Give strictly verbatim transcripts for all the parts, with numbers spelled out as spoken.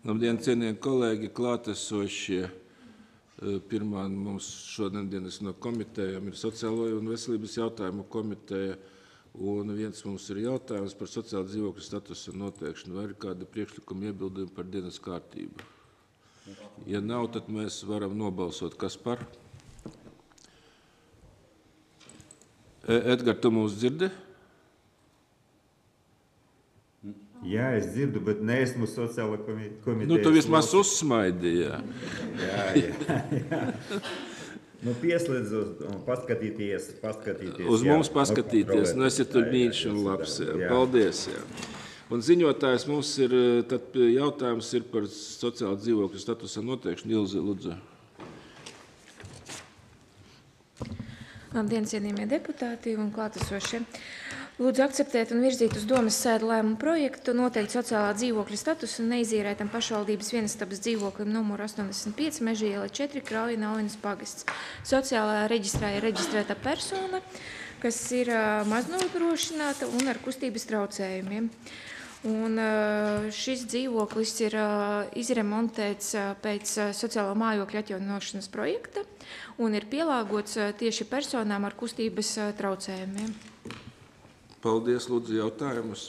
Labdien, cienījami kolēģi, klātesošie. Pirmā mums šodienas no komitejām ir Sociālo un veselības jautājumu komiteja, un viens mums ir jautājums par sociālo dzīvokļu statusu noteikšanu. Vai ir kādi priekšlikumi iebildumi par dienas kārtību? Ja nav, tad mēs varam nobalsot. Kas par? Edgar, tu mūs dzirdi? Jā, es dzirdu, bet neesmu sociāla komitejas. Nu, tu vismaz uzsmaidi, jā. Jā, jā, jā. Nu, pieslēdzu un paskatīties, paskatīties. Uz jā, mums paskatīties. Nu, esi tur mīļš un labs. Jā. Paldies, jā. Un ziņotājs mums ir, tad jautājums ir par sociālo dzīvokļu statusa noteikšanu. Ilze, lūdzu. Labdien, cienījamie deputāti un klātesošie. Lūdzu akceptēt un virzīt uz domas sēdu lēmumu projektu noteikt sociālā dzīvokļa statusu neizīrētam pašvaldības vienistabas dzīvoklim numuru astoņdesmit pieci Meža iela četri Krauja Naujinas pagasts. Sociālajā reģistrā ir reģistrēta persona, kas ir maznodrošināta un ar kustības traucējumiem. Un šis dzīvoklis ir izremontēts pēc sociālo mājokļu atjaunošanas projekta un ir pielāgots tieši personām ar kustības traucējumiem. Paldies, lūdzu, jautājumus.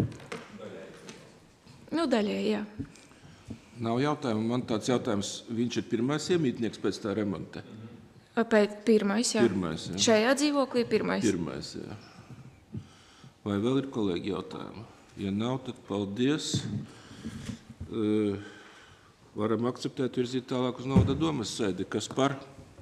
Nu, daļai, jā. Nav jautājumu. Man tāds jautājums, viņš ir pirmais iemītnieks pēc tā remonta? Pēc pirmais, jā. Pirmais, jā. Šajā dzīvoklī pirmais. Pirmais, jā. Vai vēl ir kolēģi jautājumi? Ja nav, tad paldies. Uh, varam akceptēt virzīt tālāk uz novada domas sēdi. Kas par?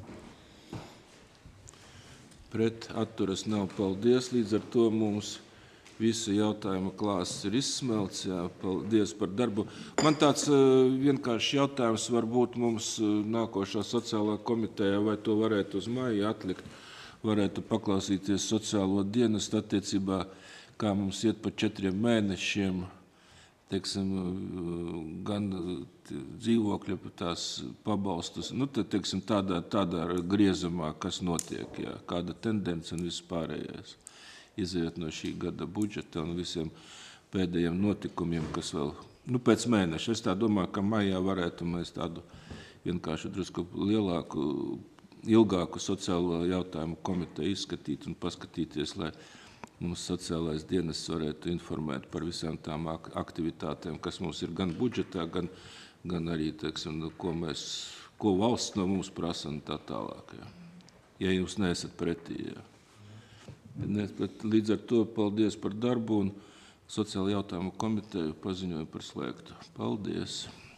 Pret atturas nav, paldies. Līdz ar to mums visa jautājuma klāsts ir izsmelts. Jā, paldies par darbu. Man tāds vienkārši jautājums varbūt mums nākošā sociālā komiteja, vai to varētu uz māju atlikt, varētu paklausīties sociālo dienestu attiecībā, kā mums iet pa četriem mēnešiem, teiksim, gan dzīvokļa tās pabalstus, nu, tad, teiksim, tādā, tādā griezumā, kas notiek, jā, kāda tendence un vispārējais, iziet no šī gada budžeta un visiem pēdējiem notikumiem, kas vēl, nu, pēc mēneša. Es tā domāju, ka maijā varētu mēs tādu vienkārši drusku lielāku, ilgāku sociālo jautājumu komiteju izskatīt un paskatīties, lai mums sociālais dienests varētu informēt par visām tām aktivitātēm, kas mums ir gan budžetā, gan, gan arī, teiksim, ko, mēs, ko valsts no mums prasa un tā tālāk. Jā. Ja jūs neesat pretī. Jā. Līdz ar to paldies par darbu un sociālo jautājumu komiteju paziņoju par slēgtu. Paldies!